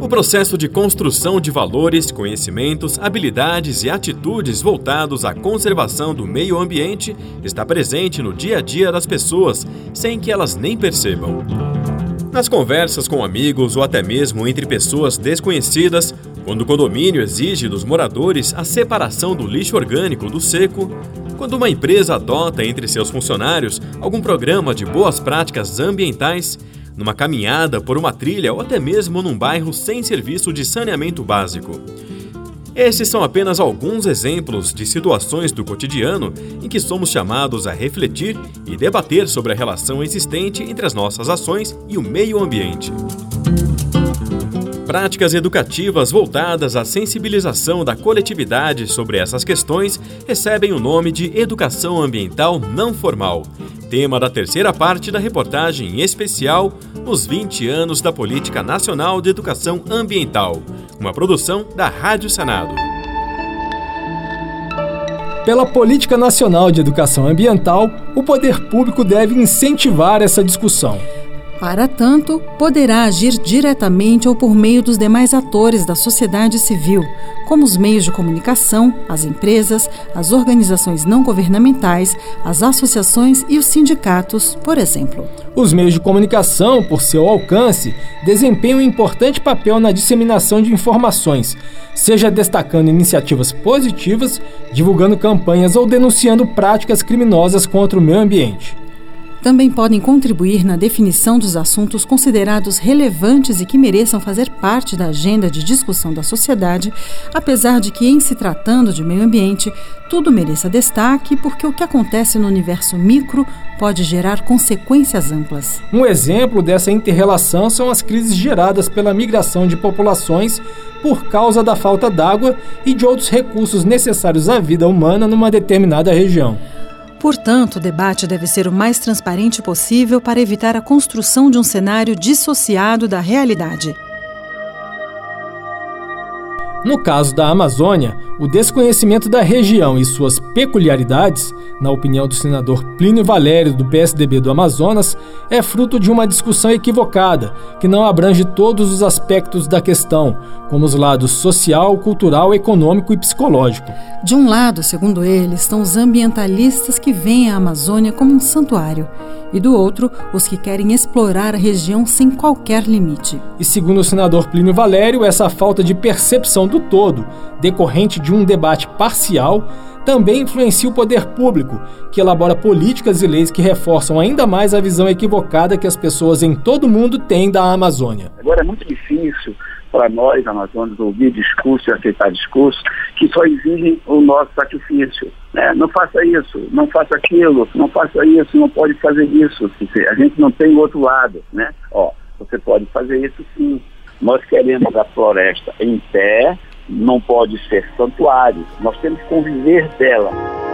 O processo de construção de valores, conhecimentos, habilidades e atitudes voltados à conservação do meio ambiente está presente no dia a dia das pessoas, sem que elas nem percebam. Nas conversas com amigos ou até mesmo entre pessoas desconhecidas, quando o condomínio exige dos moradores a separação do lixo orgânico do seco, quando uma empresa adota entre seus funcionários algum programa de boas práticas ambientais, numa caminhada por uma trilha ou até mesmo num bairro sem serviço de saneamento básico. Esses são apenas alguns exemplos de situações do cotidiano em que somos chamados a refletir e debater sobre a relação existente entre as nossas ações e o meio ambiente. Práticas educativas voltadas à sensibilização da coletividade sobre essas questões recebem o nome de Educação Ambiental Não Formal, tema da terceira parte da reportagem especial Os 20 anos da Política Nacional de Educação Ambiental, uma produção da Rádio Senado. Pela Política Nacional de Educação Ambiental, o poder público deve incentivar essa discussão. Para tanto, poderá agir diretamente ou por meio dos demais atores da sociedade civil, como os meios de comunicação, as empresas, as organizações não governamentais, as associações e os sindicatos, por exemplo. Os meios de comunicação, por seu alcance, desempenham um importante papel na disseminação de informações, seja destacando iniciativas positivas, divulgando campanhas ou denunciando práticas criminosas contra o meio ambiente. Também podem contribuir na definição dos assuntos considerados relevantes e que mereçam fazer parte da agenda de discussão da sociedade, apesar de que, em se tratando de meio ambiente, tudo mereça destaque, porque o que acontece no universo micro pode gerar consequências amplas. Um exemplo dessa inter-relação são as crises geradas pela migração de populações por causa da falta d'água e de outros recursos necessários à vida humana numa determinada região. Portanto, o debate deve ser o mais transparente possível para evitar a construção de um cenário dissociado da realidade. No caso da Amazônia, o desconhecimento da região e suas peculiaridades, na opinião do senador Plínio Valério, do PSDB do Amazonas, é fruto de uma discussão equivocada, que não abrange todos os aspectos da questão, como os lados social, cultural, econômico e psicológico. De um lado, segundo ele, estão os ambientalistas que veem a Amazônia como um santuário, e do outro, os que querem explorar a região sem qualquer limite. E segundo o senador Plínio Valério, essa falta de percepção do todo, decorrente de um debate parcial, também influencia o poder público, que elabora políticas e leis que reforçam ainda mais a visão equivocada que as pessoas em todo o mundo têm da Amazônia. Agora é muito difícil para nós, amazônicos, ouvir discurso e aceitar discurso que só exigem o nosso sacrifício. Né? Não faça isso, não faça aquilo, não faça isso, não pode fazer isso. A gente não tem o outro lado. Né? Você pode fazer isso sim. Nós queremos a floresta em pé, não pode ser santuário. Nós temos que conviver dela.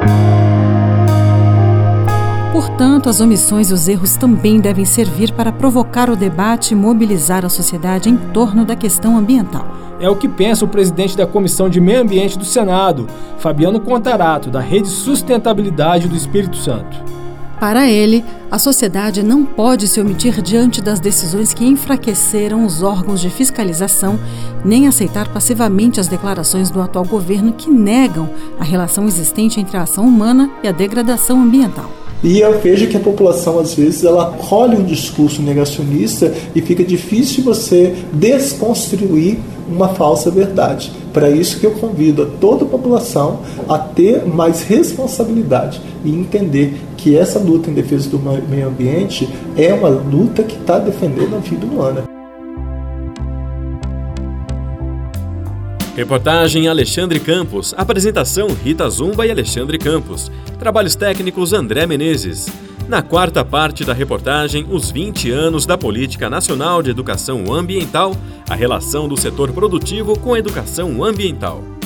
Portanto, as omissões e os erros também devem servir para provocar o debate e mobilizar a sociedade em torno da questão ambiental. É o que pensa o presidente da Comissão de Meio Ambiente do Senado, Fabiano Contarato, da Rede Sustentabilidade do Espírito Santo. Para ele, a sociedade não pode se omitir diante das decisões que enfraqueceram os órgãos de fiscalização, nem aceitar passivamente as declarações do atual governo que negam a relação existente entre a ação humana e a degradação ambiental. E eu vejo que a população, às vezes, ela colhe um discurso negacionista e fica difícil você desconstruir uma falsa verdade. Para isso que eu convido a toda a população a ter mais responsabilidade e entender que essa luta em defesa do meio ambiente é uma luta que está defendendo a vida humana. Reportagem Alexandre Campos. Apresentação Rita Zumba e Alexandre Campos. Trabalhos técnicos André Menezes. Na quarta parte da reportagem, os 20 anos da Política Nacional de Educação Ambiental, a relação do setor produtivo com a educação ambiental.